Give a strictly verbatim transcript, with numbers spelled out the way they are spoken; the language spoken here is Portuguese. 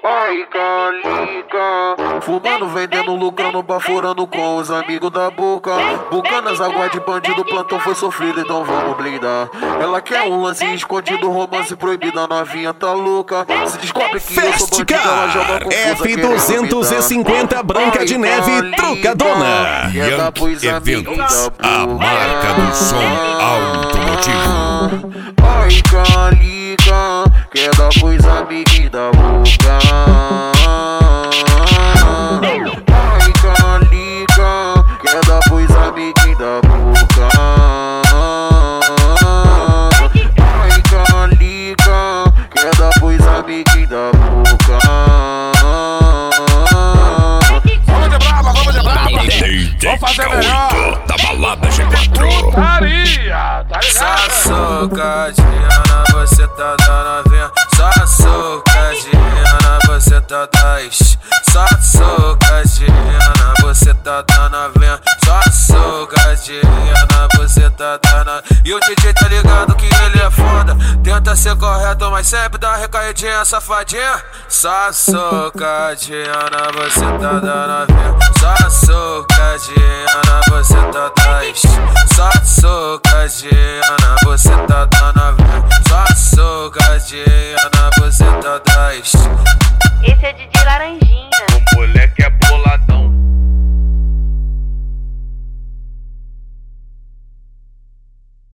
Ai, calica. Fumando, vendendo, lucrando, baforando com os amigos da boca. Bucanas, água de bandido, plantão foi sofrido, então vamos blindar. Ela quer um lance escondido, romance proibido, a novinha tá louca. Se descobre que eu sou bandido, ela joga confusa. F duzentos e cinquenta Branca de Neve Trucadona. Young Eventos, a marca do som automotivo. Ai, calica, quer dar pois amiguinho da boca. Ai, calica, quer dar pois amiguinho da boca. Ai, calica, quer dar pois amiguinho da boca. Vamos de brava, vamos de brava. Vamos fazer melhor. Da balada G quatro. Putaria, tá ligado? Só socadinha, você tá dando vinha. Só socadinha, você tá dando. Só socadinha, você tá dando vinha. Só socadinha, você tá dando. E o D J tá ligado que ele é foda. Tenta ser correto, mas sempre dá uma recaidinha, safadinha. Só socadinha, você tá dando vinha. Só socadinha, você tá dando. Só socadinha, você tá dando vinha. Só socadinha, você tá dando. Esse é Didi Laranjinha.